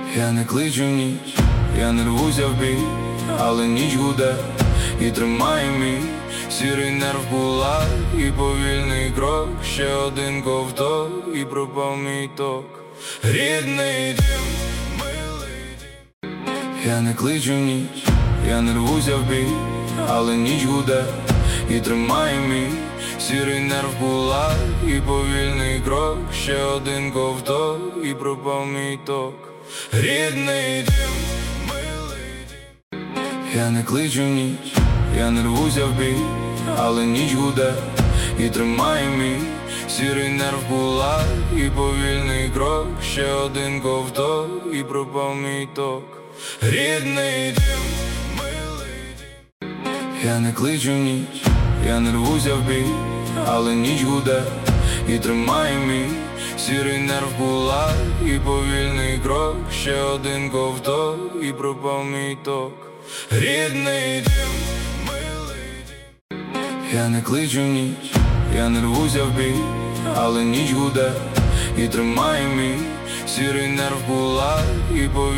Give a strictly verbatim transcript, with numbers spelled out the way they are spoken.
Я не кличу ніч, я не рвуся в бій, але ніч гуде і тримає мій сірий нерв кулак і повільний крок. Ще один ковток і пропав мій ток. Рідний дім, милий дім. Я не кличу ніч, я не рвуся в бій, але ніч гуде і тримає мій сірий нерв кулак і повільний крок. Ще один ковток і пропав мій ток. Рідний дім, милий дім. Я не кличу ніч, я не рвуся в бій, але ніч гуде і тримає мій сірий нерв кулак і повільний крок. Ще один ковток і пропав мій ток. Рідний дім, милий дім. Я не кличу ніч, я не рвуся в бій, але ніч гуде і тримає мій сірий нерв кулак і повільний крок. Ще один ковток і пропав мій ток. Рідний дім, милий дім. Я не кличу ніч, я не рвуся в бій, але ніч гуде і тримає мій сірий нерв кулак і повільний